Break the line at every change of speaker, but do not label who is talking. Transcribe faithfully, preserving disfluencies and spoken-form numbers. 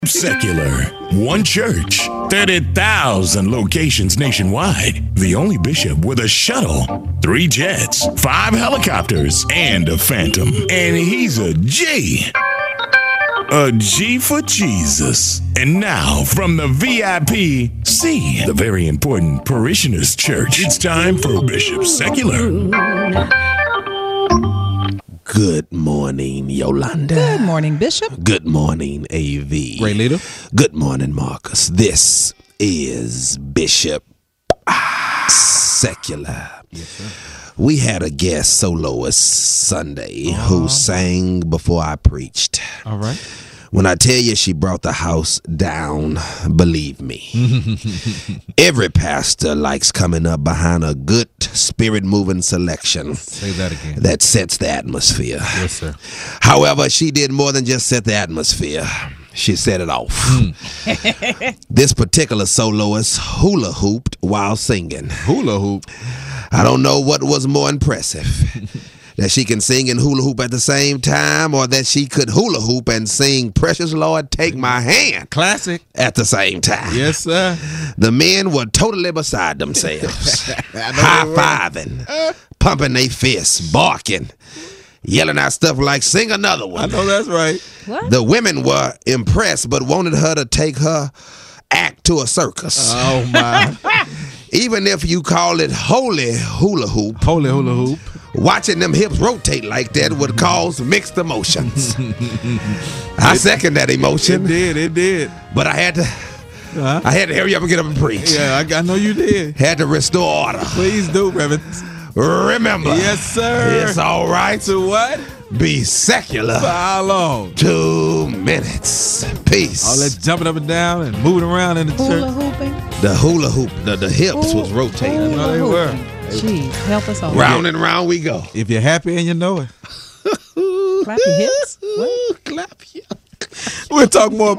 Secular, one church, thirty thousand locations nationwide. The only bishop with a shuttle, three jets, five helicopters, and a Phantom. And he's a G. A G for Jesus. And now, from the V I P C, the very important Parishioners Church, it's time for Bishop Secular.
Good morning, Yolanda.
Good morning, Bishop.
Good morning, A V.
Great leader.
Good morning, Marcus. This is Bishop Secular.
Yes, sir.
We had a guest soloist Sunday
uh-huh.
who sang before I preached.
All right.
When I tell you she brought the house down, believe me. Every pastor likes coming up behind a good spirit-moving selection.
Say that again.
That sets the atmosphere.
Yes, sir.
However, she did more than just set the atmosphere. She set it off.
Mm.
This particular soloist hula hooped while singing.
Hula hoop.
I don't know what was more impressive. That she can sing and hula hoop at the same time, or that she could hula hoop and sing Precious Lord Take My Hand
Classic
at the same time.
Yes, sir.
The men were totally beside themselves. High-fiving, pumping their fists, barking, yelling out stuff like, sing another one.
I know that's right.
What?
The women were impressed but wanted her to take her act to a circus.
Oh, my.
Even if you call it holy hula hoop,
Holy hula hoop.
watching them hips rotate like that would cause mixed emotions. I second that emotion.
It did. It did.
But I had to
Uh-huh.
I had to hurry up and get up and preach.
Yeah, I, I know you did.
Had to restore order.
Please do, Reverend.
Remember.
Yes, sir.
It's all right
To what?
be secular.
For how long?
Two minutes. Peace.
All that jumping up and down and moving around in the
Hula
church.
hooping.
The hula hoop, the, the hips was rotating.
know they were.
Jeez, help us all.
Round and round we go.
If you're happy and you know it.
Clap your hips. What?
Clap you.
We'll talk more